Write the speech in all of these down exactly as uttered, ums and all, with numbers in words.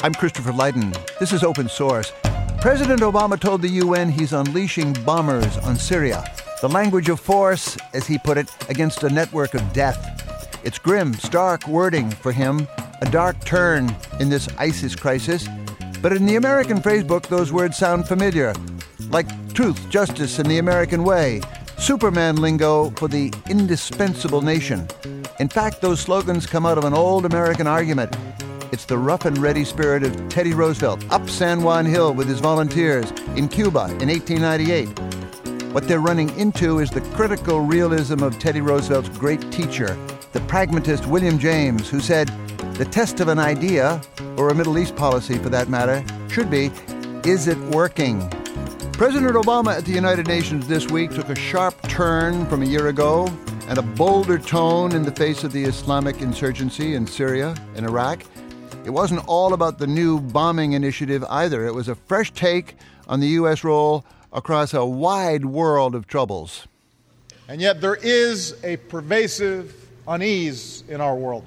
I'm Christopher Lydon. This is Open Source. President Obama told the U N he's unleashing bombers on Syria. The language of force, as he put it, against a network of death. It's grim, stark wording for him, a dark turn in this ISIS crisis. But in the American phrasebook, those words sound familiar, like truth, justice, and the American way. Superman lingo for the indispensable nation. In fact, those slogans come out of an old American argument. It's the rough and ready spirit of Teddy Roosevelt up San Juan Hill with his volunteers in Cuba in eighteen ninety-eight. What they're running into is the critical realism of Teddy Roosevelt's great teacher, the pragmatist William James, who said, the test of an idea, or a Middle East policy for that matter, should be, is it working? President Obama at the United Nations this week took a sharp turn from a year ago and a bolder tone in the face of the Islamic insurgency in Syria and Iraq. It wasn't all about the new bombing initiative either. It was a fresh take on the U S role across a wide world of troubles. And yet there is a pervasive unease in our world.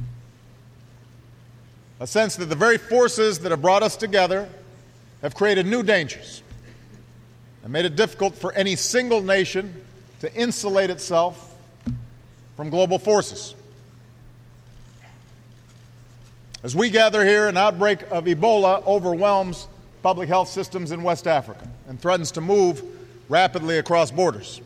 A sense that the very forces that have brought us together have created new dangers and made it difficult for any single nation to insulate itself from global forces. As we gather here, an outbreak of Ebola overwhelms public health systems in West Africa and threatens to move rapidly across borders.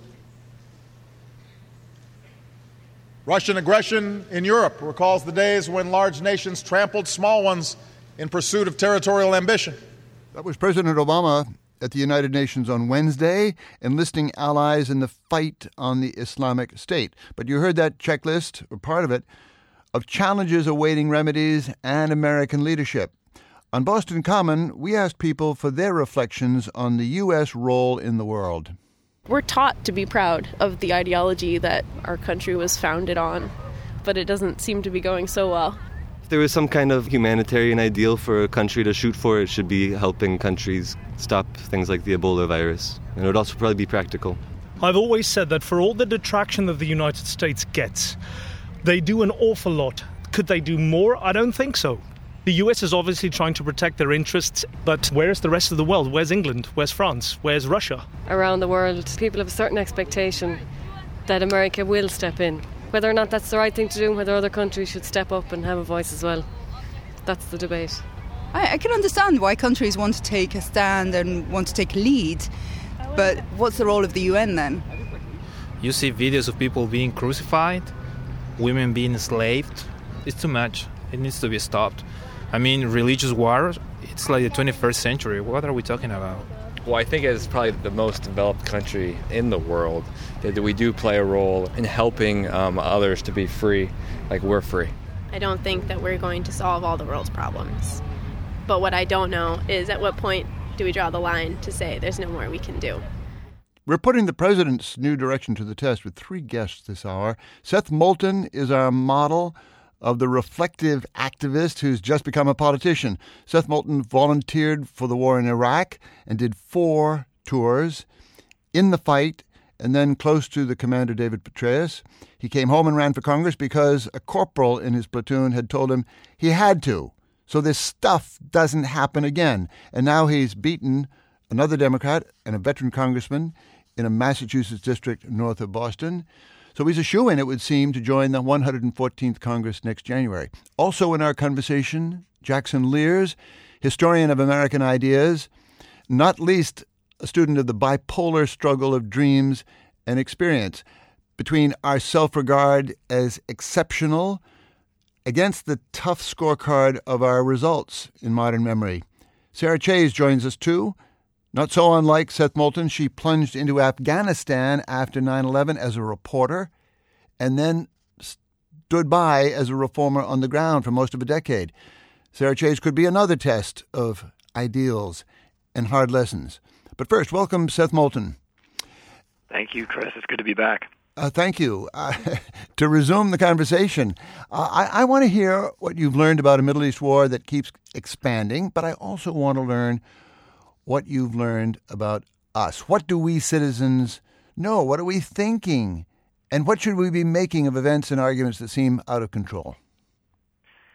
Russian aggression in Europe recalls the days when large nations trampled small ones in pursuit of territorial ambition. That was President Obama at the United Nations on Wednesday, enlisting allies in the fight on the Islamic State. But you heard that checklist, or part of it, of challenges awaiting remedies and American leadership. On Boston Common, we asked people for their reflections on the U S role in the world. We're taught to be proud of the ideology that our country was founded on, but it doesn't seem to be going so well. If there was some kind of humanitarian ideal for a country to shoot for, it should be helping countries stop things like the Ebola virus. And it would also probably be practical. I've always said that for all the detraction that the United States gets, they do an awful lot. Could they do more? I don't think so. The U S is obviously trying to protect their interests, but where's the rest of the world? Where's England? Where's France? Where's Russia? Around the world, people have a certain expectation that America will step in. Whether or not that's the right thing to do, whether other countries should step up and have a voice as well. That's the debate. I, I can understand why countries want to take a stand and want to take a lead, but what's the role of the U N then? You see videos of people being crucified, women being enslaved. It's too much. It needs to be stopped. I mean, religious war, it's like the twenty-first century. What are we talking about? Well, I think as probably the most developed country in the world, that we do play a role in helping um, others to be free, like we're free. I don't think that we're going to solve all the world's problems. But what I don't know is at what point do we draw the line to say there's no more we can do. We're putting the president's new direction to the test with three guests this hour. Seth Moulton is our model of the reflective activist who's just become a politician. Seth Moulton volunteered for the war in Iraq and did four tours in the fight and then close to the commander, David Petraeus. He came home and ran for Congress because a corporal in his platoon had told him he had to, so this stuff doesn't happen again. And now he's beaten another Democrat and a veteran congressman in a Massachusetts district north of Boston. So he's a shoo-in, it would seem, to join the one hundred fourteenth Congress next January. Also in our conversation, Jackson Lears, historian of American ideas, not least a student of the bipolar struggle of dreams and experience between our self-regard as exceptional against the tough scorecard of our results in modern memory. Sarah Chayes joins us too. Not so unlike Seth Moulton, she plunged into Afghanistan after nine eleven as a reporter and then stood by as a reformer on the ground for most of a decade. Sarah Chayes could be another test of ideals and hard lessons. But first, welcome Seth Moulton. Thank you, Chris. It's good to be back. Uh, thank you. Uh, to resume the conversation, uh, I, I want to hear what you've learned about a Middle East war that keeps expanding, but I also want to learn what you've learned about us. What do we citizens know? What are we thinking? And what should we be making of events and arguments that seem out of control?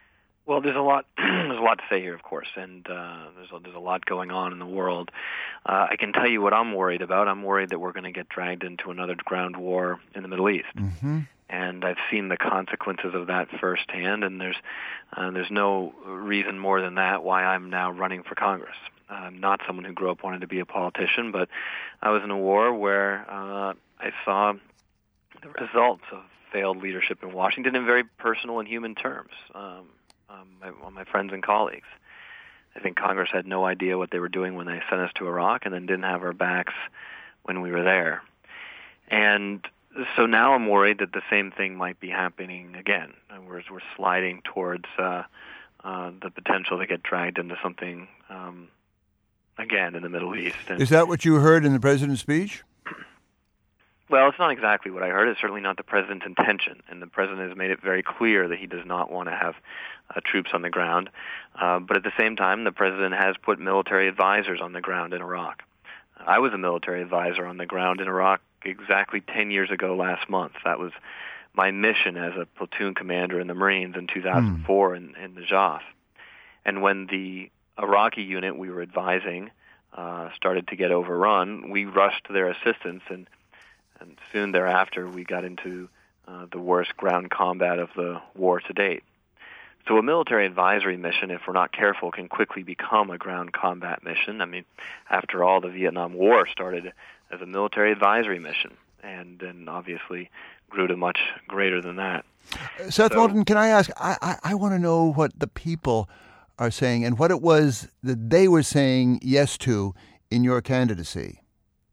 Well, there's a lot. There's a lot to say here, of course, and uh, there's a, there's a lot going on in the world. Uh, I can tell you what I'm worried about. I'm worried that we're going to get dragged into another ground war in the Middle East, Mm-hmm. and I've seen the consequences of that firsthand. And there's uh, there's no reason more than that why I'm now running for Congress. I'm not someone who grew up wanting to be a politician, but I was in a war where uh, I saw the results of failed leadership in Washington in very personal and human terms. Um, um, my, well, my friends and colleagues. I think Congress had no idea what they were doing when they sent us to Iraq, and then didn't have our backs when we were there. And so now I'm worried that the same thing might be happening again. We're, we're sliding towards uh, uh, the potential to get dragged into something um, again in the Middle East. And, Is that what you heard in the president's speech? well, it's not exactly what I heard. It's certainly not the president's intention, and the president has made it very clear that he does not want to have uh, troops on the ground. Uh, but at the same time, the president has put military advisors on the ground in Iraq. I was a military advisor on the ground in Iraq exactly ten years ago last month. That was my mission as a platoon commander in the Marines in two thousand four in, in Najaf. And when the Iraqi unit we were advising uh, started to get overrun, we rushed to their assistance, and and soon thereafter we got into uh, the worst ground combat of the war to date. So a military advisory mission, if we're not careful, can quickly become a ground combat mission. I mean, after all, the Vietnam War started as a military advisory mission, and then obviously grew to much greater than that. Seth So- Moulton, can I ask, I, I, I want to know what the people are saying and what it was that they were saying yes to in your candidacy.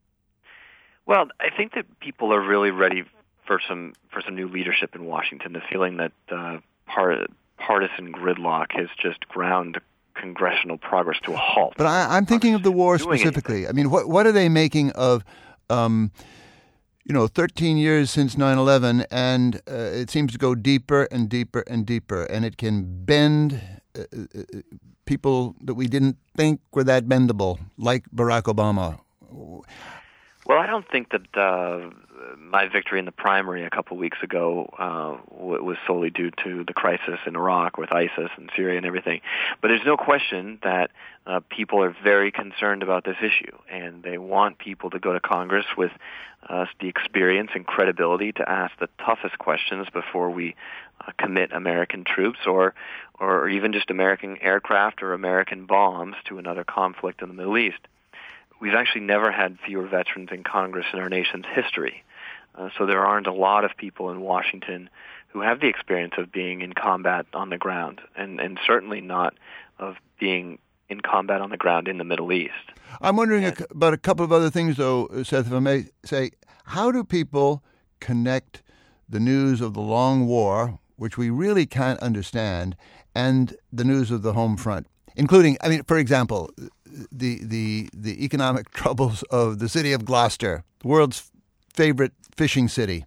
Well, I think that people are really ready for some for some new leadership in Washington. The feeling that uh, part, partisan gridlock has just ground congressional progress to a halt. But I, I'm thinking of the war Doing specifically. I mean, what what are they making of, um, you know, thirteen years since nine eleven, and uh, it seems to go deeper and deeper and deeper, and it can bend uh, uh, people that we didn't think were that bendable, like Barack Obama. Well, I don't think that uh, my victory in the primary a couple weeks ago uh, w- was solely due to the crisis in Iraq with ISIS and Syria and everything. But there's no question that uh, people are very concerned about this issue, and they want people to go to Congress with uh, the experience and credibility to ask the toughest questions before we uh, commit American troops or, or even just American aircraft or American bombs to another conflict in the Middle East. We've actually never had fewer veterans in Congress in our nation's history. Uh, so there aren't a lot of people in Washington who have the experience of being in combat on the ground, and, and certainly not of being in combat on the ground in the Middle East. I'm wondering a, about a couple of other things, though, Seth, if I may say. How do people connect the news of the long war, which we really can't understand, and the news of the home front? Including, I mean, for example, the the the economic troubles of the city of Gloucester, the world's favorite fishing city.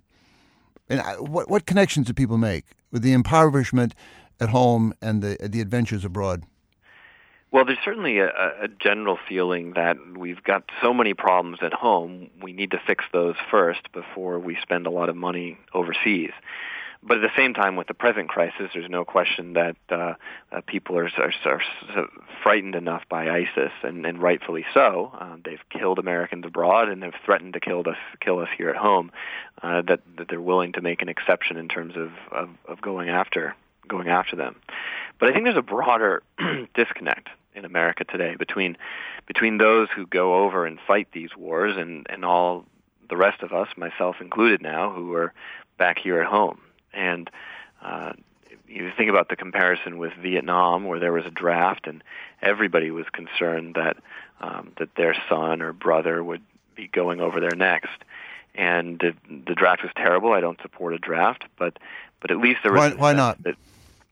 And I- what what connections do people make with the impoverishment at home and the the adventures abroad? Well, there's certainly a, a general feeling that we've got so many problems at home, we need to fix those first before we spend a lot of money overseas. But at the same time, with the present crisis, there's no question that uh, uh, people are, are, are so frightened enough by ISIS, and, and rightfully so. Uh, they've killed Americans abroad, and they've threatened to kill us, kill us here at home. Uh, that, that they're willing to make an exception in terms of, of, of going after going after them. But I think there's a broader disconnect in America today between between those who go over and fight these wars and, and all the rest of us, myself included now, who are back here at home. And uh, you think about the comparison with Vietnam, where there was a draft, and everybody was concerned that um, that their son or brother would be going over there next. And the, the draft was terrible. I don't support a draft, but but at least there was. Why, why not? That,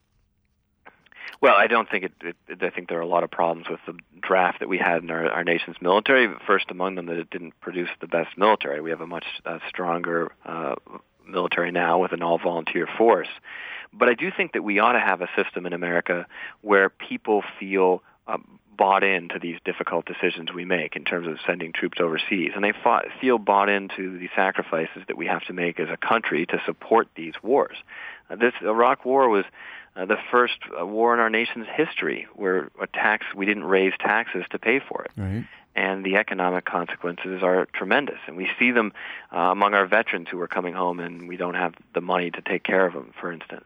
well, I don't think it, it. I think there are a lot of problems with the draft that we had in our, our nation's military. First among them, that it didn't produce the best military. We have a much uh, stronger uh, military now with an all-volunteer force. But I do think that we ought to have a system in America where people feel uh, bought into these difficult decisions we make in terms of sending troops overseas, and they fought, feel bought into the sacrifices that we have to make as a country to support these wars. Uh, this Iraq War was uh, the first uh, war in our nation's history where a tax we didn't raise taxes to pay for it. Right. And the economic consequences are tremendous. And we see them uh, among our veterans who are coming home and we don't have the money to take care of them, for instance.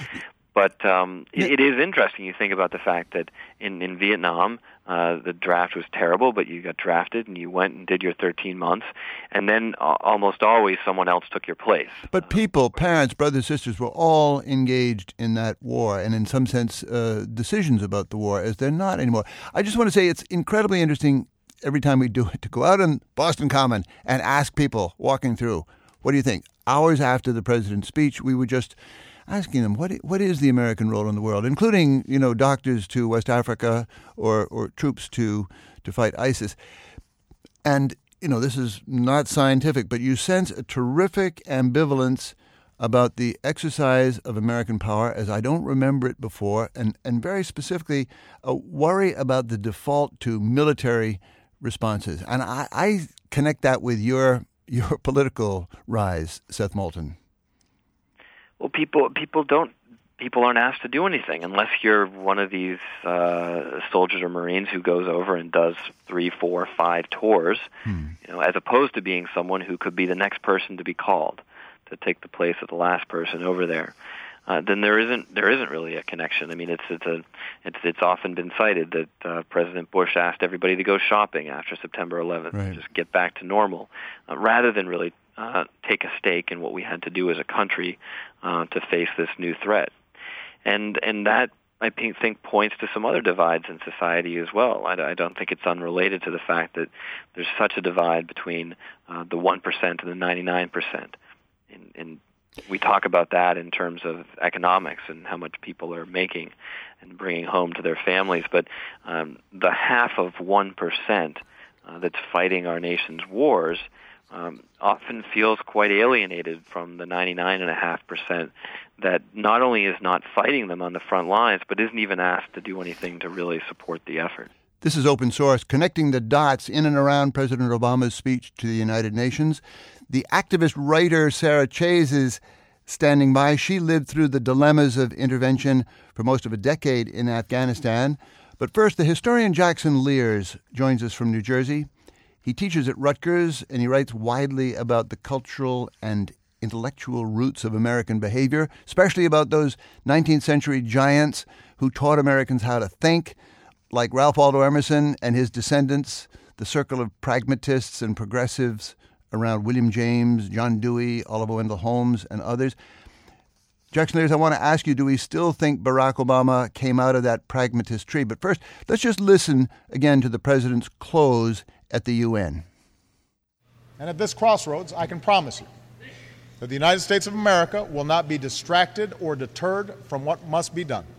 But um, it, it is interesting. You think about the fact that in, in Vietnam, uh, the draft was terrible, but you got drafted and you went and did your thirteen months, and then uh, almost always someone else took your place. But people, parents, brothers, sisters, were all engaged in that war, and in some sense, uh, decisions about the war, as they're not anymore. I just want to say it's incredibly interesting every time we do it to go out on Boston Common and ask people walking through, what do you think? Hours after the president's speech, we were just asking them, what what is the American role in the world, including, you know, doctors to West Africa or, or troops to, to fight ISIS. And, you know, this is not scientific, but you sense a terrific ambivalence about the exercise of American power as I don't remember it before, and, and very specifically a worry about the default to military responses. And I, I connect that with your your political rise, Seth Moulton. Well, people people don't people aren't asked to do anything unless you're one of these uh, soldiers or Marines who goes over and does three, four, five tours, hmm. you know, as opposed to being someone who could be the next person to be called to take the place of the last person over there. Uh, then there isn't there isn't really a connection. I mean, it's it's a it's it's often been cited that uh, President Bush asked everybody to go shopping after September eleventh, right. just get back to normal, uh, rather than really uh, take a stake in what we had to do as a country uh, to face this new threat. And and that, I think, points to some other divides in society as well. I, I don't think it's unrelated to the fact that there's such a divide between uh, the one percent and the ninety-nine percent. In, in We talk about that in terms of economics and how much people are making and bringing home to their families. But um, the half of one percent uh, that's fighting our nation's wars um, often feels quite alienated from the ninety-nine point five percent that not only is not fighting them on the front lines, but isn't even asked to do anything to really support the effort. This is Open Source, connecting the dots in and around President Obama's speech to the United Nations. The activist writer Sarah Chayes is standing by. She lived through the dilemmas of intervention for most of a decade in Afghanistan. But first, the historian Jackson Lears joins us from New Jersey. He teaches at Rutgers, and he writes widely about the cultural and intellectual roots of American behavior, especially about those nineteenth century giants who taught Americans how to think, like Ralph Waldo Emerson and his descendants, the circle of pragmatists and progressives around William James, John Dewey, Oliver Wendell Holmes, and others. Jackson Lears, I want to ask you, do we still think Barack Obama came out of that pragmatist tree? But first, let's just listen again to the president's close at the U N. And at this crossroads, I can promise you that the United States of America will not be distracted or deterred from what must be done.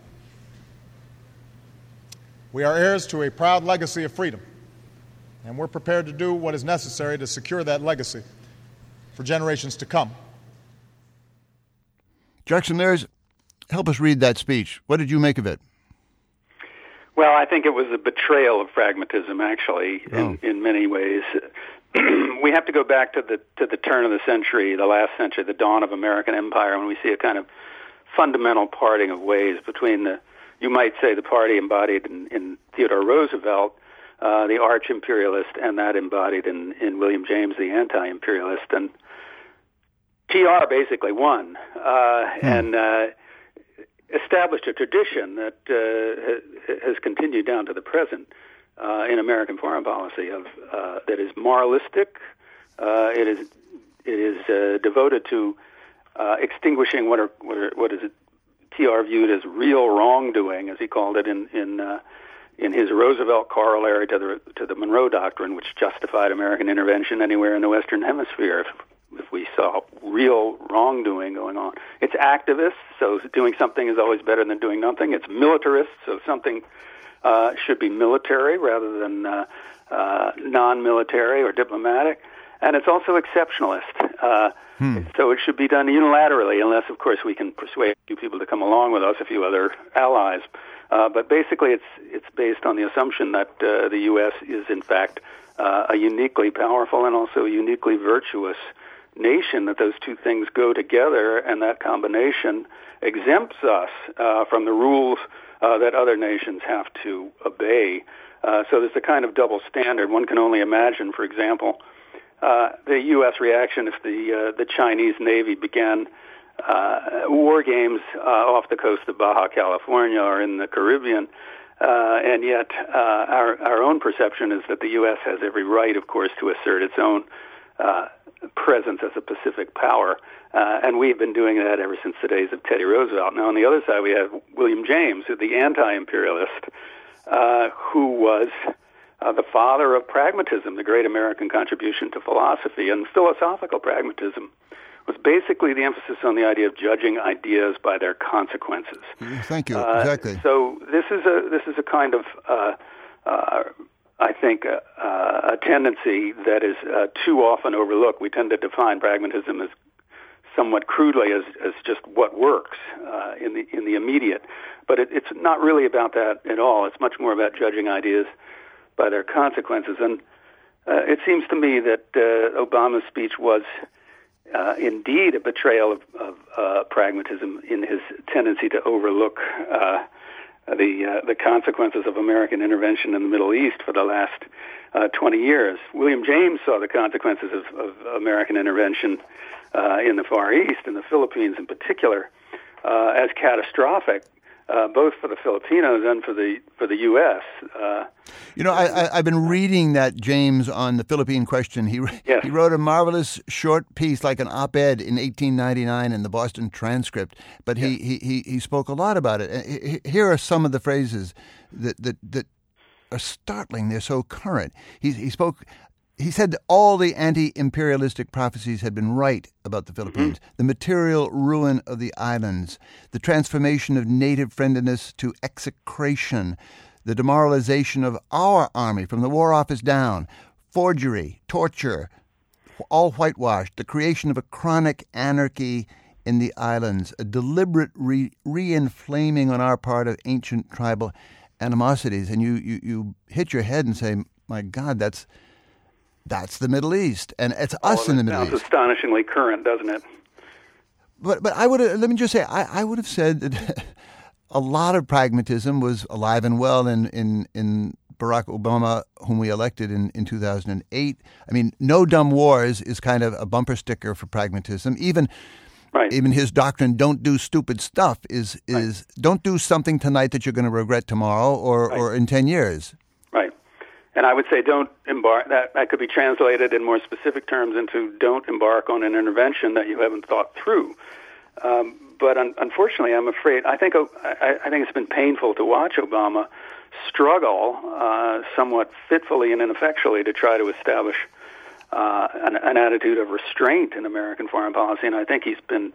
We are heirs to a proud legacy of freedom, and we're prepared to do what is necessary to secure that legacy for generations to come. Jackson Lears, help us read that speech. What did you make of it? Well, I think it was a betrayal of pragmatism, actually, oh. in, in many ways. We have to go back to the to the turn of the century, the last century, the dawn of American empire, when we see a kind of fundamental parting of ways between the, you might say, the party embodied in, in Theodore Roosevelt, uh, the arch-imperialist, and that embodied in, in William James, the anti-imperialist. And T R basically won uh, hmm. and uh, established a tradition that uh, has continued down to the present uh, in American foreign policy of uh, that is moralistic. Uh, it is it is uh, devoted to uh, extinguishing what are, what, are, what is it, T R viewed as real wrongdoing, as he called it in in uh, in his Roosevelt corollary to the to the Monroe Doctrine, which justified American intervention anywhere in the Western Hemisphere if, if we saw real wrongdoing going on. It's activist, so doing something is always better than doing nothing. It's militarist, so something uh, should be military rather than uh, uh, non-military or diplomatic. And it's also exceptionalist. Uh, hmm. So it should be done unilaterally, unless, of course, we can persuade a few people to come along with us, a few other allies. Uh, but basically, it's it's based on the assumption that uh, the U S is, in fact, uh, a uniquely powerful and also uniquely virtuous nation that those two things go together, and that combination exempts us uh, from the rules uh, that other nations have to obey. Uh, so there's a kind of double standard. One can only imagine, for example, uh, the U S reaction if the uh, the Chinese Navy began uh, war games uh, off the coast of Baja California or in the Caribbean. Uh, and yet, uh, our our own perception is that the U S has every right, of course, to assert its own uh, presence as a Pacific power, uh, and we've been doing that ever since the days of Teddy Roosevelt. Now, on the other side, we have William James, the anti-imperialist, uh, who was uh, the father of pragmatism, the great American contribution to philosophy, and philosophical pragmatism was basically the emphasis on the idea of judging ideas by their consequences. Thank you. Uh, exactly. So this is a this is a kind of uh, uh, I think uh, a tendency that is uh, too often overlooked. We tend to define pragmatism as somewhat crudely as, as just what works uh, in the in the immediate, but it, it's not really about that at all. It's much more about judging ideas by their consequences. And uh, it seems to me that uh, Obama's speech was Uh, indeed, a betrayal of, of uh, pragmatism in his tendency to overlook uh, the uh, the consequences of American intervention in the Middle East for the last uh, twenty years. William James saw the consequences of, of American intervention uh, in the Far East, in the Philippines in particular, uh, as catastrophic, uh, both for the Filipinos and for the for the U S. Uh, You know, I, I, I've been reading that James on the Philippine question. He yes. he wrote a marvelous short piece, like an op-ed in eighteen ninety-nine in the Boston Transcript, but he, yes. he, he, he spoke a lot about it. Here are some of the phrases that, that, that are startling. They're so current. He, he spoke... He said all the anti-imperialistic prophecies had been right about the Philippines. Mm-hmm. The material ruin of the islands, the transformation of native friendliness to execration, the demoralization of our army from the War Office down, forgery, torture, all whitewashed, the creation of a chronic anarchy in the islands, a deliberate re- re-inflaming on our part of ancient tribal animosities. And you, you, you hit your head and say, my God, that's... That's the Middle East, and it's All us in the Middle East. East. It's astonishingly current, doesn't it? But but I would let me just say I, I would have said that a lot of pragmatism was alive and well in in, in Barack Obama, whom we elected in, in two thousand eight. I mean, no dumb wars is kind of a bumper sticker for pragmatism. Even right. even his doctrine, don't do stupid stuff, is is right. don't do something tonight that you're going to regret tomorrow or, right. or in ten years. Right. And I would say don't embark, that, that could be translated in more specific terms into don't embark on an intervention that you haven't thought through. Um, but un- unfortunately, I'm afraid, I think I, I think it's been painful to watch Obama struggle uh, somewhat fitfully and ineffectually to try to establish uh, an, an attitude of restraint in American foreign policy. And I think he's been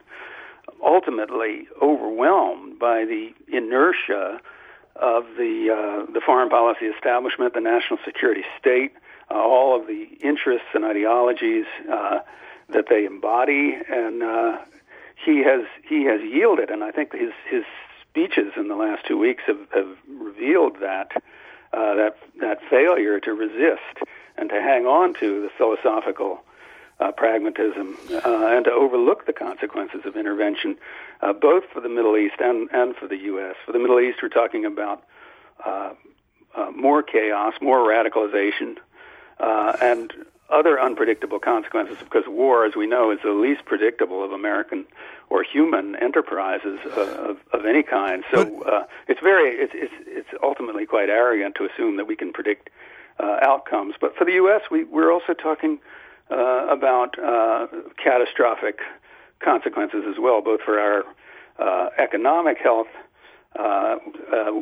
ultimately overwhelmed by the inertia of the uh, the foreign policy establishment, the national security state, uh, all of the interests and ideologies uh, that they embody, and uh, he has he has yielded. And I think his his speeches in the last two weeks have, have revealed that uh, that that failure to resist and to hang on to the philosophical Uh, pragmatism uh, and to overlook the consequences of intervention, uh, both for the Middle East and, and for the U S. For the Middle East, we're talking about uh, uh, more chaos, more radicalization, uh, and other unpredictable consequences, because war, as we know, is the least predictable of American or human enterprises uh, of, of any kind. So uh, it's very, it's, it's, it's ultimately quite arrogant to assume that we can predict uh, outcomes. But for the U S, we, we're also talking Uh, about uh, catastrophic consequences as well, both for our uh, economic health uh, uh,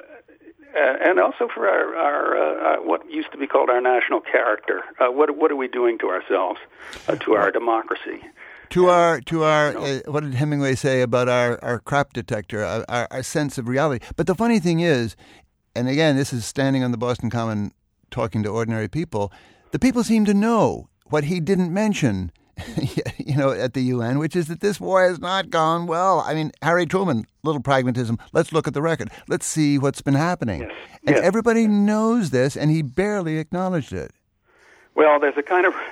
and also for our, our uh, what used to be called our national character. Uh, what what are we doing to ourselves, uh, to our democracy? To our, to our, uh, what did Hemingway say about our, our crap detector, our, our sense of reality? But the funny thing is, and again, this is standing on the Boston Common talking to ordinary people, the people seem to know what he didn't mention, you know, at the U N, which is that this war has not gone well. I mean, Harry Truman, little pragmatism. Let's look at the record. Let's see what's been happening. Yes. And yes. everybody knows this, and he barely acknowledged it. Well, there's a kind of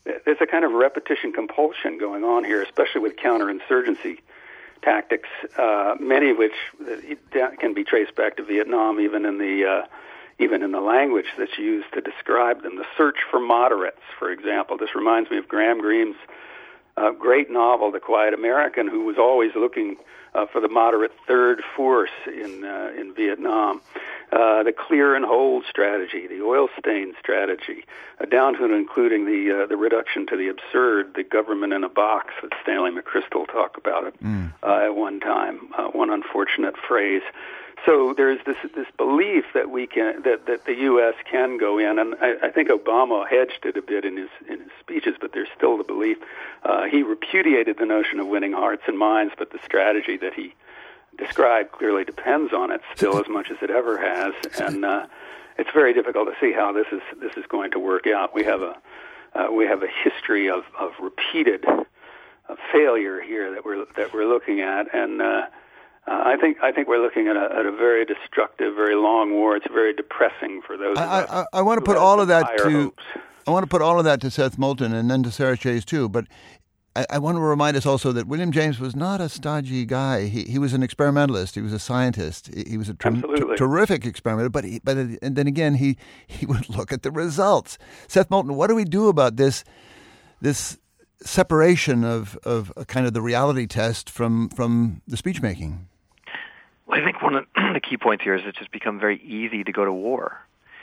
there's a kind of repetition compulsion going on here, especially with counterinsurgency tactics, uh, many of which can be traced back to Vietnam, even in the uh, even in the language that's used to describe them. The search for moderates, for example. This reminds me of Graham Greene's uh, great novel, The Quiet American, who was always looking uh, for the moderate third force in uh, in Vietnam. Uh, the clear and hold strategy, the oil stain strategy, uh, down to and including the uh, the reduction to the absurd, the government in a box that Stanley McChrystal talked about it mm. uh, at one time, uh, one unfortunate phrase. So there's this this belief that we can that, that the U S can go in, and I, I think Obama hedged it a bit in his in his speeches, but there's still the belief. Uh, he repudiated the notion of winning hearts and minds, but the strategy that he described clearly depends on it still as much as it ever has, and uh, it's very difficult to see how this is this is going to work out. We have a uh, we have a history of of repeated uh, failure here that we're that we're looking at, and uh, uh, I think I think we're looking at a, at a very destructive, very long war. It's very depressing for those. I, of us I, I want to put all of that to hopes. I want to put all of that to Seth Moulton and then to Sarah Chayes too, but I, I want to remind us also that William James was not a stodgy guy. He he was an experimentalist. He was a scientist. He, he was a ter- ter- terrific experimenter. But he, but and then again, he he would look at the results. Seth Moulton, what do we do about this this separation of of a kind of the reality test from from the speech making? Well, I think one of the key points here is it's just become very easy to go to war.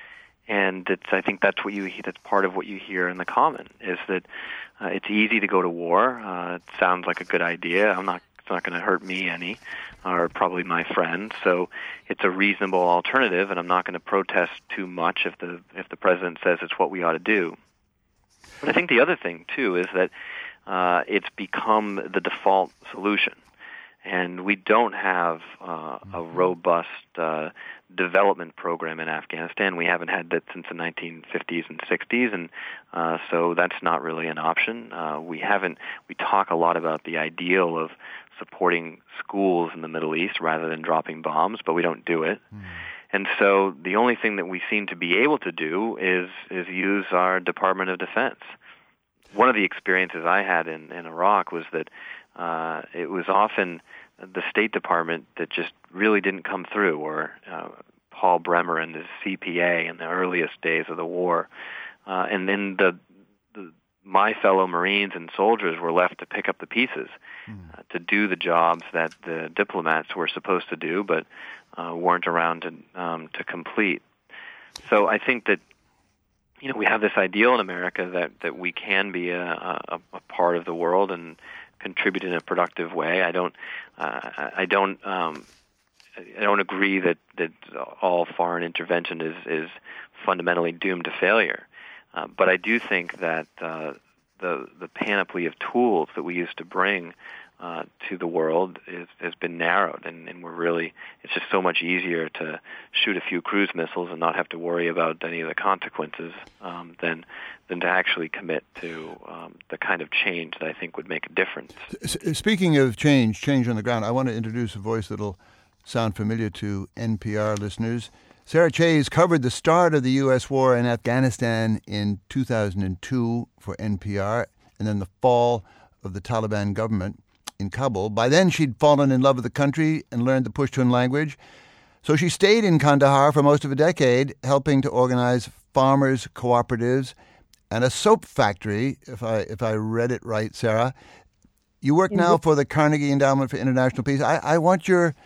And it's, I think that's what you, that's part of what you hear in the common, is that uh, it's easy to go to war. Uh, it sounds like a good idea. I'm not, it's not going to hurt me any, or probably my friends. So it's a reasonable alternative, and I'm not going to protest too much if the, if the president says it's what we ought to do. But I think the other thing, too, is that uh, it's become the default solution. And we don't have uh, a robust uh, development program in Afghanistan. We haven't had that since the nineteen fifties and sixties, and uh, so that's not really an option. Uh, we haven't. We talk a lot about the ideal of supporting schools in the Middle East rather than dropping bombs, but we don't do it. Mm. And so the only thing that we seem to be able to do is is use our Department of Defense. One of the experiences I had in, in Iraq was that uh, it was often the State Department that just really didn't come through, or uh, Paul Bremer and his C P A in the earliest days of the war. Uh, and then the, the my fellow Marines and soldiers were left to pick up the pieces, mm. uh, to do the jobs that the diplomats were supposed to do, but uh, weren't around to, um, to complete. So I think that, you know, we have this ideal in America that, that we can be a, a, a part of the world and contribute in a productive way. I don't, uh, I don't, um, I don't agree that, that all foreign intervention is, is fundamentally doomed to failure. Uh, but I do think that uh, the the panoply of tools that we used to bring uh, to the world is, has been narrowed, and, and we're really, it's just so much easier to shoot a few cruise missiles and not have to worry about any of the consequences um, than than to actually commit to um, the kind of change that I think would make a difference. Speaking of change, change on the ground, I want to introduce a voice that'll sound familiar to N P R listeners. Sarah Chayes covered the start of the U S war in Afghanistan in two thousand two for N P R, and then the fall of the Taliban government in Kabul. By then, she'd fallen in love with the country and learned the Pushtun language. So she stayed in Kandahar for most of a decade, helping to organize farmers' cooperatives and a soap factory, if I if I read it right, Sarah. You work now for the Carnegie Endowment for International Peace. I, I want your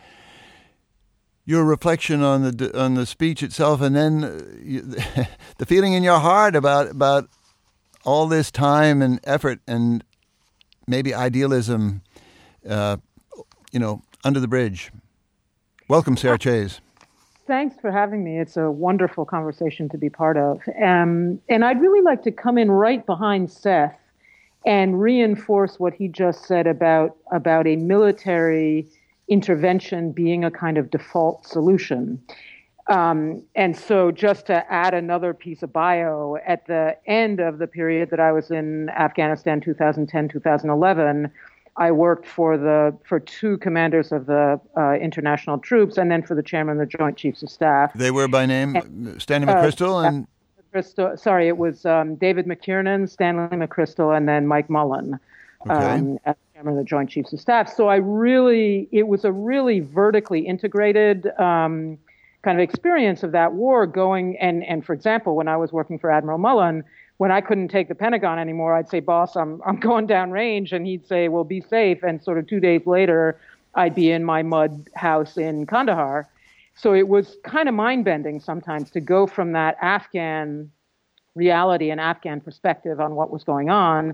your reflection on the on the speech itself, and then you, the feeling in your heart about about all this time and effort and maybe idealism, uh, you know, under the bridge. Welcome, Sarah Chayes. Thanks for having me. It's a wonderful conversation to be part of. Um, and I'd really like to come in right behind Seth and reinforce what he just said about, about a military intervention being a kind of default solution. Um, and so just to add another piece of bio, at the end of the period that I was in Afghanistan, two thousand ten, two thousand eleven, I worked for the for two commanders of the uh, international troops, and then for the chairman of the Joint Chiefs of Staff. They were by name and, Stanley McChrystal uh, and McChrystal. Sorry, it was um, David McKiernan, Stanley McChrystal, and then Mike Mullen okay. um, as chairman of the Joint Chiefs of Staff. So I really, it was a really vertically integrated um, kind of experience of that war going. And, and for example, when I was working for Admiral Mullen, when I couldn't take the Pentagon anymore, I'd say, boss, I'm I'm going down range. And he'd say, well, be safe. And sort of two days later, I'd be in my mud house in Kandahar. So it was kind of mind-bending sometimes to go from that Afghan reality and Afghan perspective on what was going on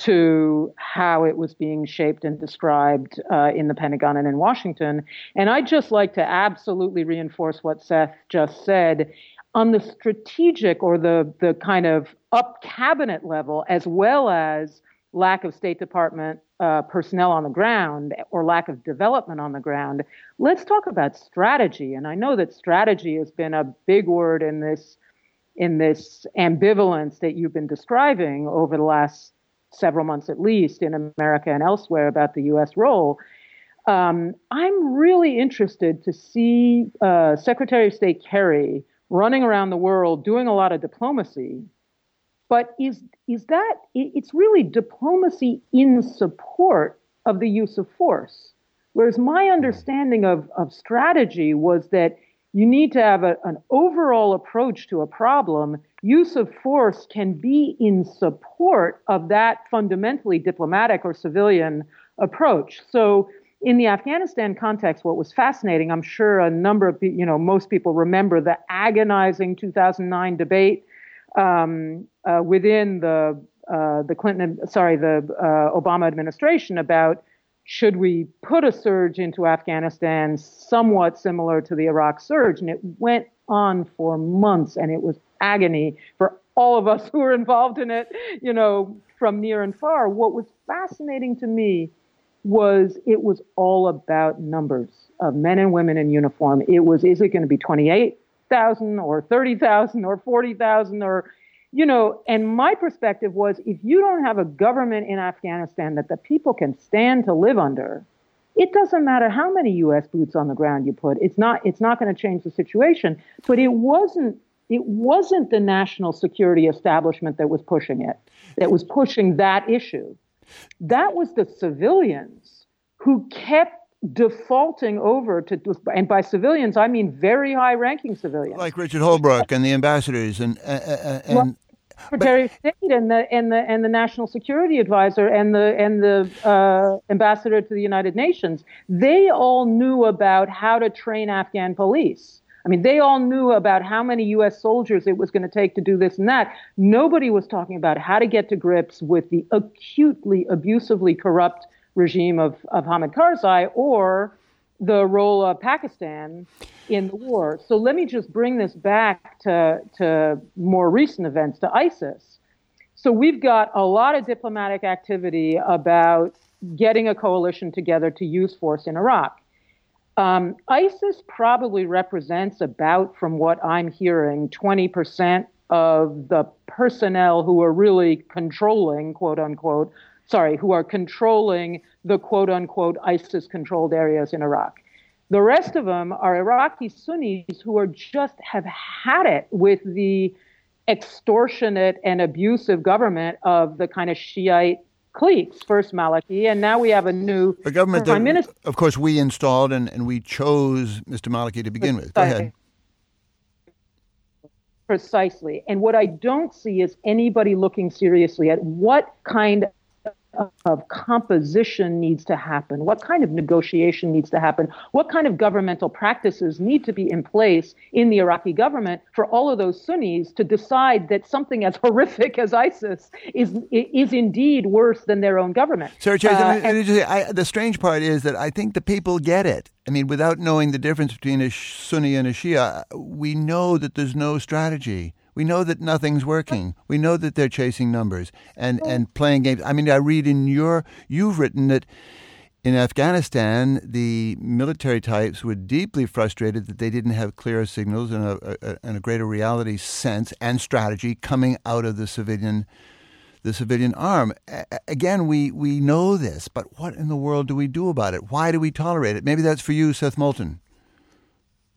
to how it was being shaped and described uh, in the Pentagon and in Washington. And I'd just like to absolutely reinforce what Seth just said. On the strategic or the the kind of up cabinet level, as well as lack of State Department uh, personnel on the ground or lack of development on the ground, let's talk about strategy. And I know that strategy has been a big word in this in this ambivalence that you've been describing over the last several months at least in America and elsewhere about the U S role. Um, I'm really interested to see uh, Secretary of State Kerry running around the world doing a lot of diplomacy. But is is that, it's really diplomacy in support of the use of force. Whereas my understanding of, of strategy was that you need to have a, an overall approach to a problem. Use of force can be in support of that fundamentally diplomatic or civilian approach. So in the Afghanistan context, what was fascinating, I'm sure a number of, you know, most people remember the agonizing two thousand nine debate um, uh, within the uh, the Clinton, sorry, the uh, Obama administration about should we put a surge into Afghanistan somewhat similar to the Iraq surge? And it went on for months, and it was agony for all of us who were involved in it, you know, from near and far. What was fascinating to me was it was all about numbers of men and women in uniform. It was, is it going to be twenty-eight thousand or thirty thousand or forty thousand or, you know, and my perspective was if you don't have a government in Afghanistan that the people can stand to live under, it doesn't matter how many U S boots on the ground you put. It's not, it's not going to change the situation. But it wasn't, it wasn't the national security establishment that was pushing it, that was pushing that issue. That was the civilians who kept defaulting over to, and by civilians, I mean very high-ranking civilians. Like Richard Holbrooke and the ambassadors and... Uh, uh, and well, Secretary of State and the and the and the National Security Advisor and the and the uh, ambassador to the United Nations, they all knew about how to train Afghan police. I mean, they all knew about how many U S soldiers it was going to take to do this and that. Nobody was talking about how to get to grips with the acutely, abusively corrupt regime of, of Hamid Karzai or the role of Pakistan in the war. So let me just bring this back to, to more recent events, to ISIS. So we've got a lot of diplomatic activity about getting a coalition together to use force in Iraq. Um, ISIS probably represents about, from what I'm hearing, twenty percent of the personnel who are really controlling, quote unquote, sorry, who are controlling the quote unquote ISIS-controlled areas in Iraq. The rest of them are Iraqi Sunnis who are just have had it with the extortionate and abusive government of the kind of Shiite cliques, first Maliki, and now we have a new a government prime that, minister. Of course, we installed and, and we chose Mister Maliki to begin with. Go ahead. Precisely. And what I don't see is anybody looking seriously at what kind of composition needs to happen, what kind of negotiation needs to happen, what kind of governmental practices need to be in place in the Iraqi government for all of those Sunnis to decide that something as horrific as ISIS is is indeed worse than their own government. Sarah Chase, uh, and, and, I, the strange part is that I think the people get it. I mean, without knowing the difference between a Sunni and a Shia, we know that there's no strategy. We know that nothing's working. We know that they're chasing numbers and, and playing games. I mean, I read in your, you've written that in Afghanistan, the military types were deeply frustrated that they didn't have clearer signals and a, a, and a greater reality sense and strategy coming out of the civilian the civilian arm. A- again, we, we know this, but what in the world do we do about it? Why do we tolerate it? Maybe that's for you, Seth Moulton.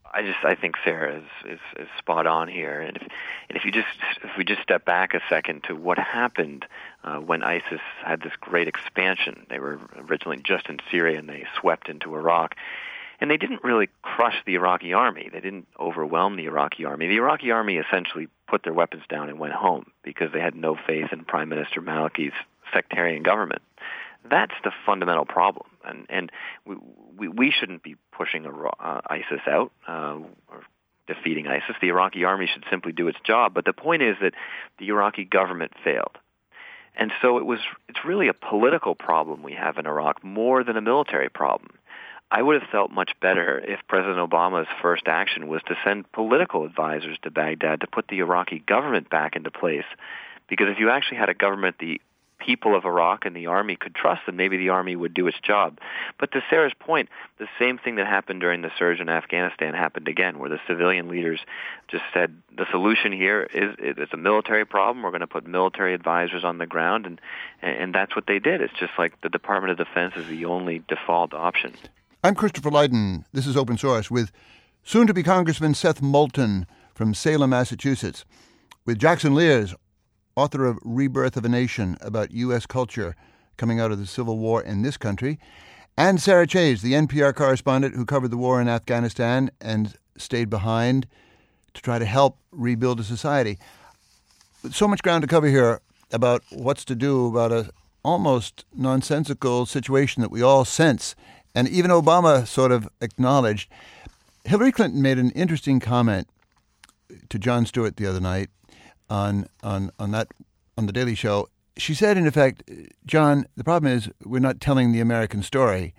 I just I think Sarah is, is, is spot on here, and if and if you just if we just step back a second to what happened uh, when ISIS had this great expansion, they were originally just in Syria and they swept into Iraq, and they didn't really crush the Iraqi army. They didn't overwhelm the Iraqi army. The Iraqi army essentially put their weapons down and went home because they had no faith in Prime Minister Maliki's sectarian government. That's the fundamental problem, and and we we, we shouldn't be pushing uh, ISIS out uh, or defeating ISIS. The Iraqi army should simply do its job. But the point is that the Iraqi government failed, and so it was. It's really a political problem we have in Iraq more than a military problem. I would have felt much better if President Obama's first action was to send political advisors to Baghdad to put the Iraqi government back into place, because if you actually had a government the people of Iraq and the army could trust, then maybe the army would do its job. But to Sarah's point, the same thing that happened during the surge in Afghanistan happened again, where the civilian leaders just said, the solution here is it's a military problem. We're going to put military advisors on the ground, and, and that's what they did. It's just like the Department of Defense is the only default option. I'm Christopher Lydon. This is Open Source with soon-to-be Congressman Seth Moulton from Salem, Massachusetts, with Jackson Lears, author of Rebirth of a Nation, about U S culture coming out of the Civil War in this country, and Sarah Chayes, the N P R correspondent who covered the war in Afghanistan and stayed behind to try to help rebuild a society. So much ground to cover here about what's to do about a almost nonsensical situation that we all sense, and even Obama sort of acknowledged. Hillary Clinton made an interesting comment to Jon Stewart the other night on on on that on the Daily Show. She said, in effect, John, the problem is we're not telling the American story.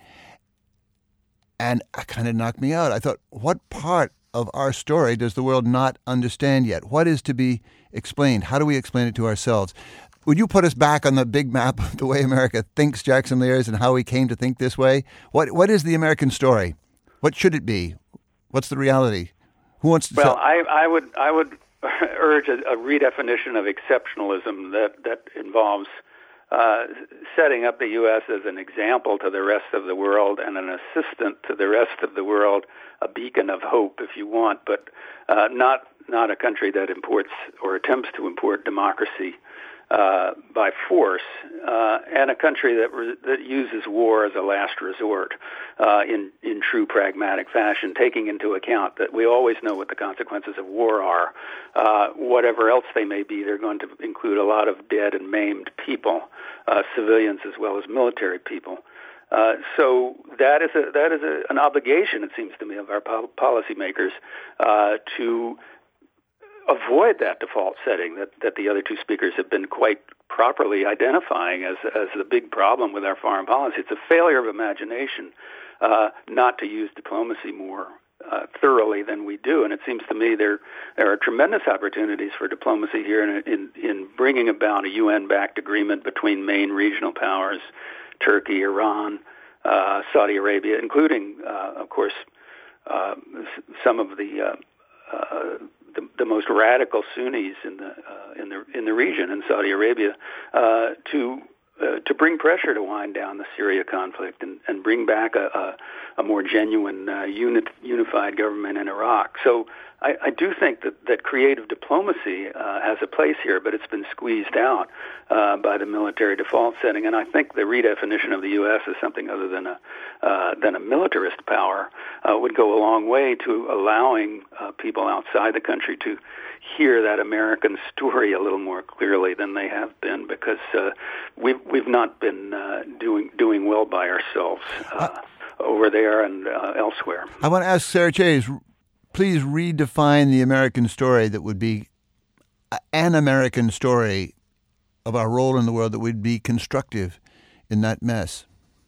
And it kind of knocked me out. I thought, what part of our story does the world not understand yet? What is to be explained? How do we explain it to ourselves? Would you put us back on the big map of the way America thinks, Jackson Lears, and how we came to think this way? What What is the American story? What should it be? What's the reality? Who wants to Well, tell? I, I would I would urge a, a redefinition of exceptionalism that, that involves uh, setting up the U S as an example to the rest of the world and an assistant to the rest of the world, a beacon of hope, if you want, but uh, not not a country that imports or attempts to import democracy uh, by force, uh, and a country that re- that uses war as a last resort uh, in in true pragmatic fashion, taking into account that we always know what the consequences of war are. Uh, whatever else they may be, they're going to include a lot of dead and maimed people, uh, civilians as well as military people. Uh, so that is a that is a, an obligation, it seems to me, of our pol- policymakers uh, to avoid that default setting that, that the other two speakers have been quite properly identifying as as the big problem with our foreign policy. It's a failure of imagination uh, not to use diplomacy more uh, thoroughly than we do. And it seems to me there there are tremendous opportunities for diplomacy here in in, in bringing about a U N-backed agreement between main regional powers, Turkey, Iran, uh, Saudi Arabia, including, uh, of course, uh, some of the uh, uh, The, the most radical Sunnis in the uh, in the in the region in Saudi Arabia uh, to uh, to bring pressure to wind down the Syria conflict and, and bring back a, a, a more genuine uh, unit, unified government in Iraq. So I, I do think that, that creative diplomacy uh, has a place here, but it's been squeezed out uh, by the military default setting. And I think the redefinition of the U S as something other than a uh, than a militarist power uh, would go a long way to allowing uh, people outside the country to hear that American story a little more clearly than they have been, because uh, we've we've not been uh, doing doing well by ourselves uh, uh, over there and uh, elsewhere. I want to ask Sarah Chayes, please redefine the American story that would be an American story of our role in the world that would be constructive in that mess.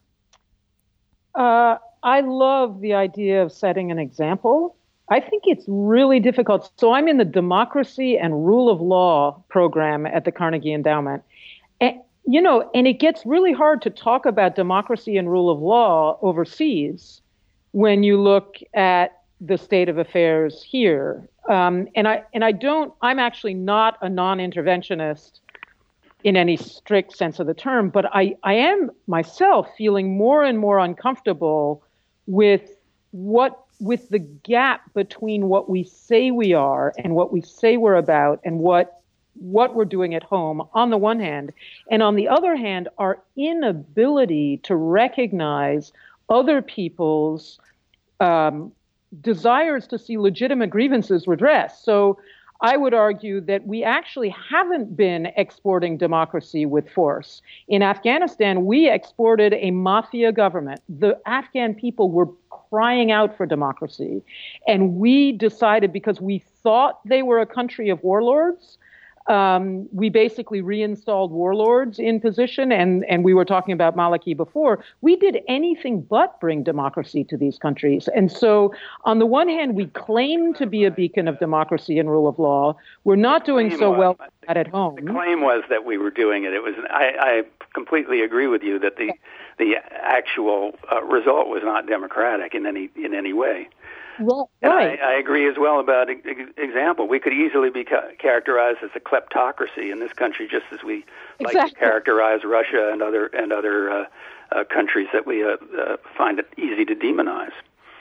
Uh, I love the idea of setting an example. I think it's really difficult. So I'm in the Democracy and Rule of Law program at the Carnegie Endowment. And, you know, and it gets really hard to talk about democracy and rule of law overseas when you look at the state of affairs here. Um, and I and I don't, I'm actually not a non-interventionist in any strict sense of the term, but I, I am myself feeling more and more uncomfortable with what with the gap between what we say we are and what we say we're about and what what we're doing at home on the one hand, and on the other hand, our inability to recognize other people's um, desires to see legitimate grievances redressed. So I would argue that we actually haven't been exporting democracy with force. In Afghanistan, we exported a mafia government. The Afghan people were crying out for democracy. And we decided, because we thought they were a country of warlords, Um, we basically reinstalled warlords in position, and, and we were talking about Maliki before. We did anything but bring democracy to these countries. And so, on the one hand, we claim to be a beacon of democracy and rule of law. We're not doing so well at home. The claim was that we were doing it. It was. I, I completely agree with you that the the actual uh, result was not democratic in any in any way. Well, and right. I, I agree as well about e- example. We could easily be ca- characterized as a kleptocracy in this country, just as we exactly. like to characterize Russia and other and other uh, uh, countries that we uh, uh, find it easy to demonize.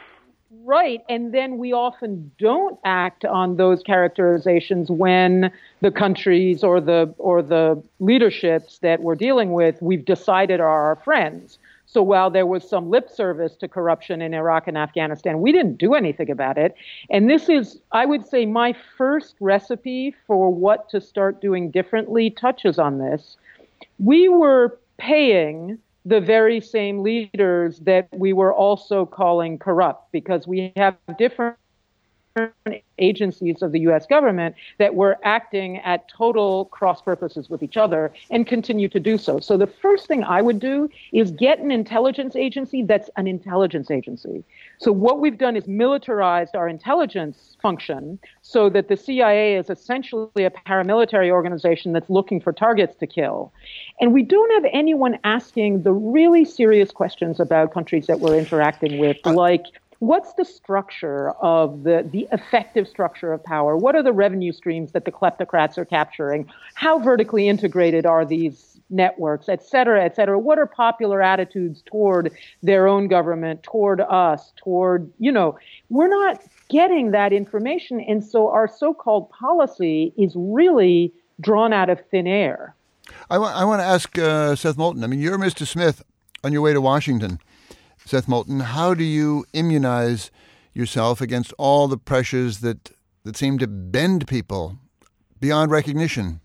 Right, and then we often don't act on those characterizations when the countries or the or the leaderships that we're dealing with, we've decided are our friends. So while there was some lip service to corruption in Iraq and Afghanistan, we didn't do anything about it. And this is, I would say, my first recipe for what to start doing differently touches on this. We were paying the very same leaders that we were also calling corrupt, because we have different agencies of the U S government that were acting at total cross purposes with each other and continue to do so. So the first thing I would do is get an intelligence agency that's an intelligence agency. So what we've done is militarized our intelligence function so that the C I A is essentially a paramilitary organization that's looking for targets to kill. And we don't have anyone asking the really serious questions about countries that we're interacting with, like, what's the structure of the, the effective structure of power? What are the revenue streams that the kleptocrats are capturing? How vertically integrated are these networks, et cetera, et cetera? What are popular attitudes toward their own government, toward us, toward, you know, we're not getting that information. And so our so-called policy is really drawn out of thin air. I, wa- I want to ask uh, Seth Moulton. I mean, you're Mister Smith on your way to Washington. Seth Moulton, how do you immunize yourself against all the pressures that, that seem to bend people beyond recognition?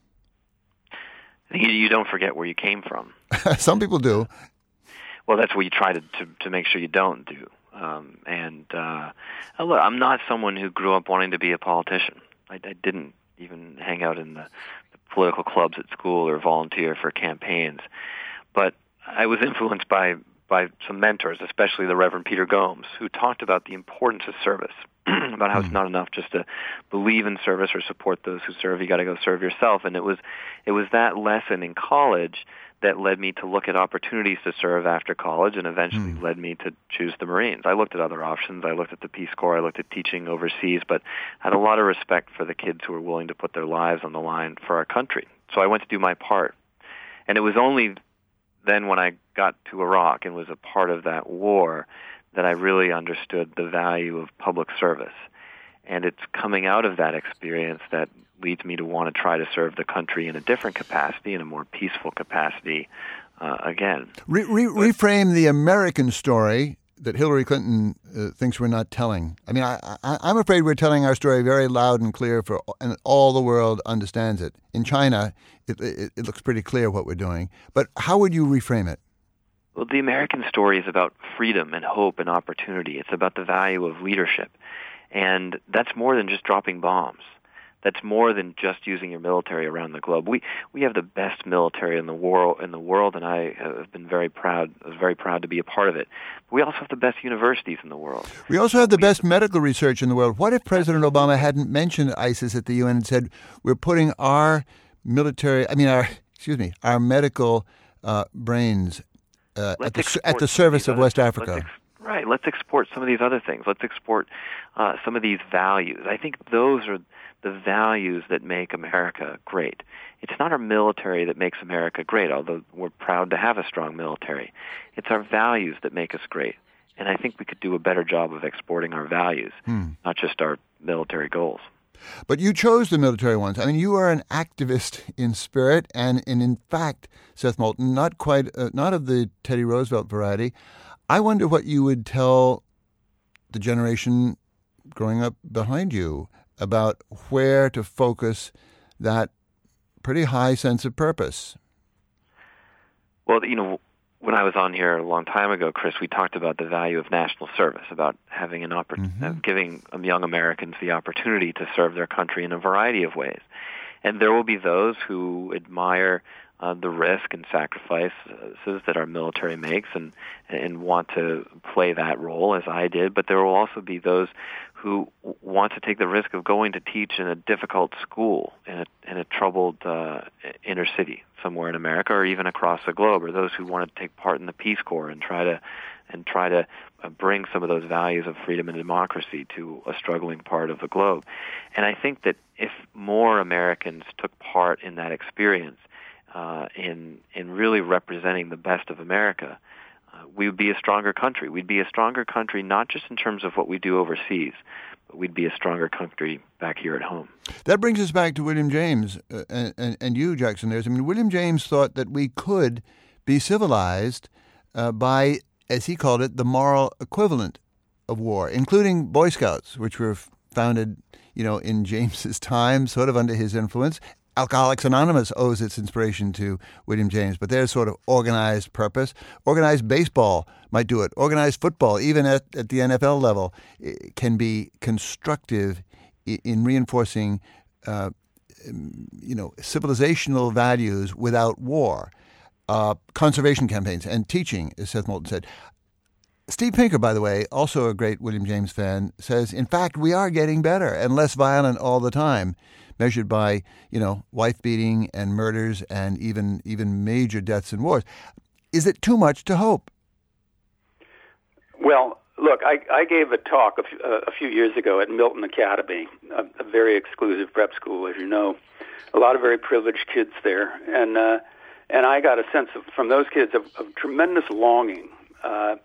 I think you don't forget where you came from. Some people do. Well, that's what you try to, to, to make sure you don't do. Um, and uh, look, I'm not someone who grew up wanting to be a politician. I, I didn't even hang out in the, the political clubs at school or volunteer for campaigns. But I was influenced by by some mentors, especially the Reverend Peter Gomes, who talked about the importance of service, about how it's not enough just to believe in service or support those who serve. You got to go serve yourself. And it was it was that lesson in college that led me to look at opportunities to serve after college, and eventually mm. led me to choose the Marines. I looked at other options. I looked at the Peace Corps. I looked at teaching overseas, but I had a lot of respect for the kids who were willing to put their lives on the line for our country. So I went to do my part. And it was only then when I got to Iraq and was a part of that war that I really understood the value of public service. And it's coming out of that experience that leads me to want to try to serve the country in a different capacity, in a more peaceful capacity uh, again. Re- re- reframe the American story that Hillary Clinton uh, thinks we're not telling. I mean, I, I, I'm afraid we're telling our story very loud and clear, for, and all the world understands it. In China, it, it, it looks pretty clear what we're doing. But how would you reframe it? Well, the American story is about freedom and hope and opportunity. It's about the value of leadership. And that's more than just dropping bombs. That's more than just using your military around the globe. We we have the best military in the world, in the world, and I have been very proud. I was very proud to be a part of it. We also have the best universities in the world. We also have the best medical research in the world. What if President Obama hadn't mentioned ISIS at the U N and said we're putting our military, I mean our excuse me, our medical uh, brains uh, at the at the service of West Africa? Let's ex- right. Let's export some of these other things. Let's export uh, some of these values. I think those are the values that make America great. It's not our military that makes America great, although we're proud to have a strong military. It's our values that make us great. And I think we could do a better job of exporting our values, hmm. not just our military goals. But you chose the military ones. I mean, you are an activist in spirit, and, and in fact, Seth Moulton, not quite, uh, not of the Teddy Roosevelt variety. I wonder what you would tell the generation growing up behind you about where to focus that pretty high sense of purpose. Well, you know, when I was on here a long time ago, Chris, we talked about the value of national service, about having an oppor- mm-hmm. uh, giving young Americans the opportunity to serve their country in a variety of ways. And there will be those who admire uh, the risk and sacrifices that our military makes and, and want to play that role, as I did. But there will also be those who want to take the risk of going to teach in a difficult school in a, in a troubled uh, inner city somewhere in America or even across the globe, or those who want to take part in the Peace Corps and try to and try to uh, bring some of those values of freedom and democracy to a struggling part of the globe. And I think that if more Americans took part in that experience, uh, in in really representing the best of America, uh, we would be a stronger country. We'd be a stronger country not just in terms of what we do overseas, but we'd be a stronger country back here at home. That brings us back to William James uh, and, and, and you, Jackson Ayres. I mean, William James thought that we could be civilized uh, by, as he called it, the moral equivalent of war, including Boy Scouts, which were founded, you know, in James's time, sort of under his influence. Alcoholics Anonymous owes its inspiration to William James, but there's sort of organized purpose. Organized baseball might do it. Organized football, even at, at the N F L level, can be constructive in reinforcing, uh, you know, civilizational values without war. Uh, conservation campaigns and teaching, as Seth Moulton said. Steve Pinker, by the way, also a great William James fan, says, in fact, we are getting better and less violent all the time, measured by, you know, wife beating and murders and even even major deaths in wars. Is it too much to hope? Well, look, I, I gave a talk a few, uh, a few years ago at Milton Academy, a, a very exclusive prep school, as you know. A lot of very privileged kids there. And uh, and I got a sense of, from those kids of, of tremendous longing uh,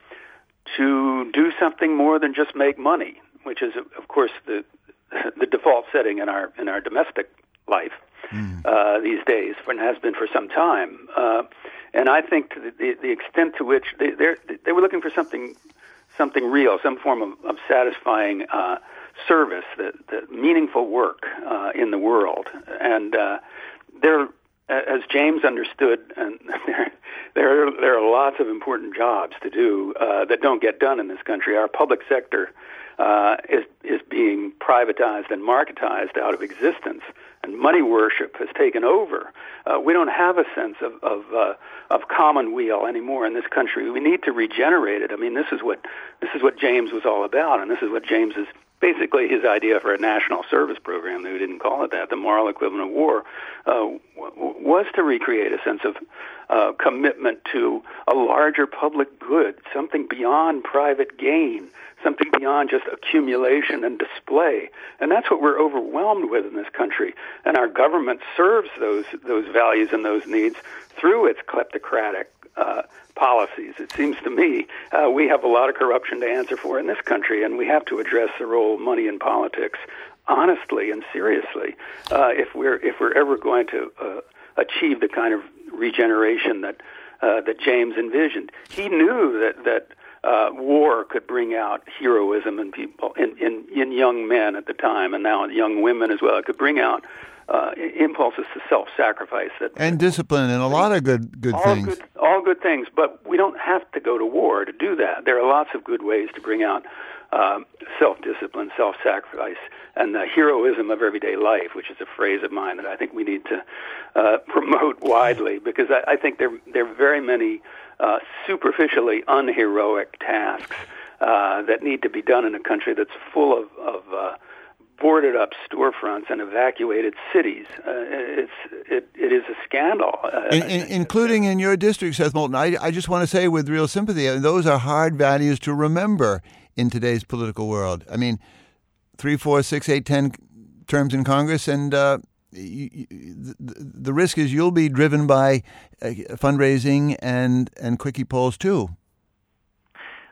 to do something more than just make money, which is, of course, the the default setting in our in our domestic life mm. uh, these days, and has been for some time. Uh, and I think the, the, the extent to which they they were looking for something something real, some form of, of satisfying uh, service, that, that meaningful work uh, in the world, and uh, there. As James understood, and there, there, are, there are lots of important jobs to do uh, that don't get done in this country. Our public sector uh, is is being privatized and marketized out of existence, and money worship has taken over. Uh, we don't have a sense of of, uh, of commonweal anymore in this country. We need to regenerate it. I mean, this is what this is what James was all about, and this is what James is. Basically, his idea for a national service program, though he didn't call it that, the moral equivalent of war, uh, w- was to recreate a sense of uh, commitment to a larger public good, something beyond private gain, something beyond just accumulation and display. And that's what we're overwhelmed with in this country. And our government serves those those values and those needs through its kleptocratic uh policies. It seems to me uh, we have a lot of corruption to answer for in this country, and we have to address the role of money in politics honestly and seriously uh, if we're if we're ever going to uh, achieve the kind of regeneration that uh, that James envisioned. He knew that that uh, war could bring out heroism in people, in, in in young men at the time, and now in young women as well. It could bring out Uh, impulses to self-sacrifice that, and discipline and a lot of good good all things. Good, all good things, but we don't have to go to war to do that. There are lots of good ways to bring out uh, self-discipline, self-sacrifice, and the heroism of everyday life, which is a phrase of mine that I think we need to uh, promote widely, because I, I think there there are very many uh, superficially unheroic tasks uh, that need to be done in a country that's full of, of uh, boarded up storefronts and evacuated cities. Uh, it's it, it is a scandal. Uh, in, in, including in your district, Seth Moulton. I, I just want to say with real sympathy, those are hard values to remember in today's political world. I mean, three, four, six, eight, ten terms in Congress, and uh, you, you, the, the risk is you'll be driven by uh, fundraising and, and quickie polls too.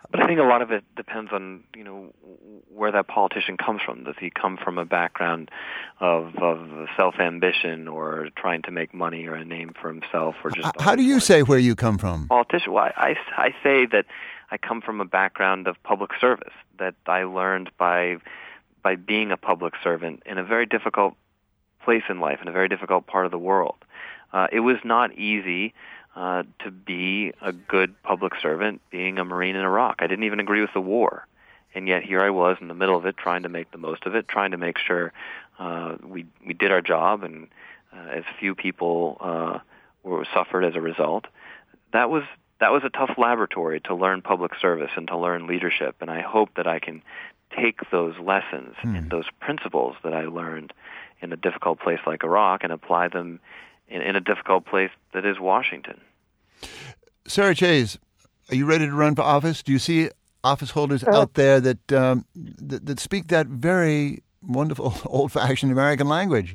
But I think a lot of it depends on, you know, where that politician comes from. Does he come from a background of, of self-ambition or trying to make money or a name for himself, or just... How do you say where you come from? Politician. Well, I, I say that I come from a background of public service, that I learned by by being a public servant in a very difficult place in life, in a very difficult part of the world. Uh, it was not easy uh, to be a good public servant being a Marine in Iraq. I didn't even agree with the war. And yet here I was in the middle of it, trying to make the most of it, trying to make sure uh, we we did our job, and uh, as few people uh, were suffered as a result. That was that was a tough laboratory to learn public service and to learn leadership. And I hope that I can take those lessons hmm. and those principles that I learned in a difficult place like Iraq and apply them in, in a difficult place that is Washington. Sarah Chayes, are you ready to run for office? Do you see office holders uh, out there that, um, that that speak that very wonderful old-fashioned American language?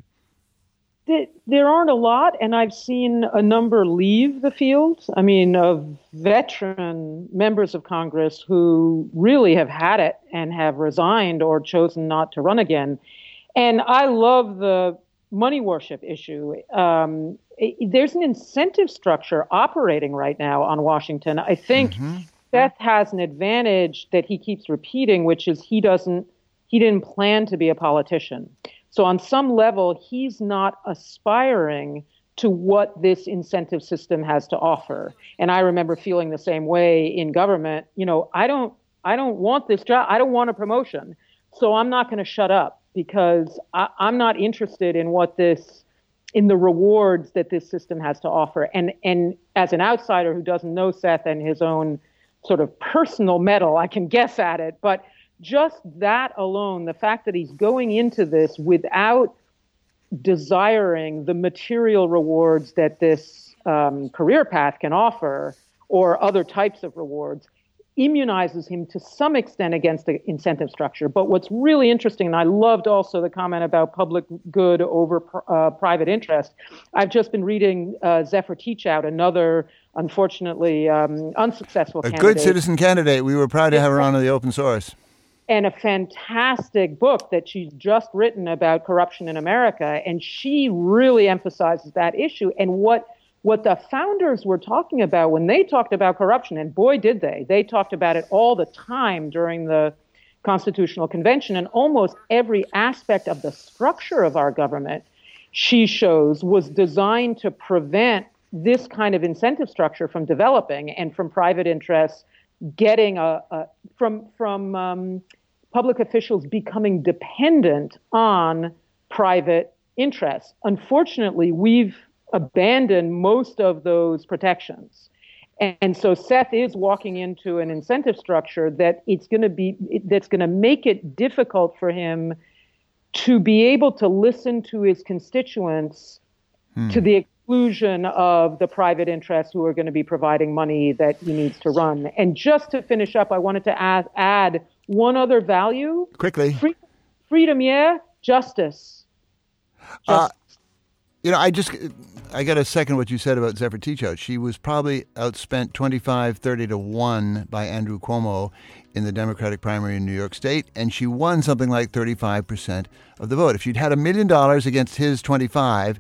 There aren't a lot, and I've seen a number leave the field. I mean, of veteran members of Congress who really have had it and have resigned or chosen not to run again. And I love the money worship issue. Um, it, there's an incentive structure operating right now on Washington. I think mm-hmm. Seth has an advantage that he keeps repeating, which is he doesn't, he didn't plan to be a politician. So on some level, he's not aspiring to what this incentive system has to offer. And I remember feeling the same way in government. You know, I don't, I don't want this job. I don't want a promotion. So I'm not going to shut up because I, I'm not interested in what this, in the rewards that this system has to offer. And and as an outsider who doesn't know Seth and his own sort of personal mettle, I can guess at it. But just that alone, the fact that he's going into this without desiring the material rewards that this um, career path can offer or other types of rewards, immunizes him to some extent against the incentive structure. But what's really interesting, and I loved also the comment about public good over uh, private interest. I've just been reading uh, Zephyr Teachout, another, unfortunately, um, unsuccessful a candidate. A good citizen candidate. We were proud to have her on the Open Source. And a fantastic book that she's just written about corruption in America. And she really emphasizes that issue. And what what the founders were talking about when they talked about corruption, and boy, did they, they talked about it all the time during the Constitutional Convention, and almost every aspect of the structure of our government, she shows, was designed to prevent this kind of incentive structure from developing and from private interests getting a, a from from um, public officials becoming dependent on private interests. Unfortunately, we've abandoned most of those protections, and, and so Seth is walking into an incentive structure that it's going to be that's going to make it difficult for him to be able to listen to his constituents hmm. to the exclusion of the private interests who are going to be providing money that he needs to run. And just to finish up, I wanted to add, add one other value. Quickly. Free, freedom, yeah. Justice. Justice. Uh, you know, I just, I got to second what you said about Zephyr Teachout. She was probably outspent twenty-five, thirty to one by Andrew Cuomo in the Democratic primary in New York State, and she won something like thirty-five percent of the vote. If she'd had a million dollars against his twenty-five,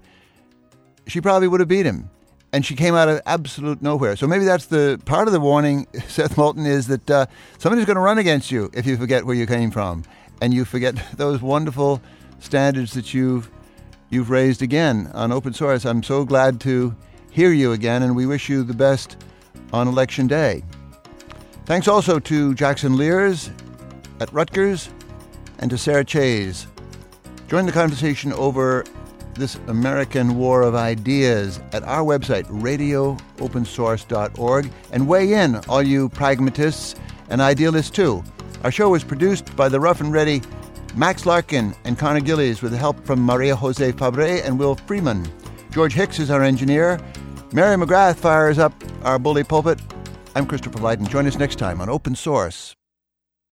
she probably would have beat him. And she came out of absolute nowhere. So maybe that's the part of the warning, Seth Moulton, is that uh, somebody's going to run against you if you forget where you came from. And you forget those wonderful standards that you've, you've raised again on Open Source. I'm so glad to hear you again, and we wish you the best on Election Day. Thanks also to Jackson Lears at Rutgers and to Sarah Chayes. Join the conversation over this American war of ideas at our website, radio open source dot org, and weigh in, all you pragmatists and idealists too. Our show was produced by the rough and ready Max Larkin and Connor Gillies with help from Maria Jose Fabre and Will Freeman. George Hicks is our engineer. Mary McGrath fires up our bully pulpit. I'm Christopher Lydon. Join us next time on Open Source.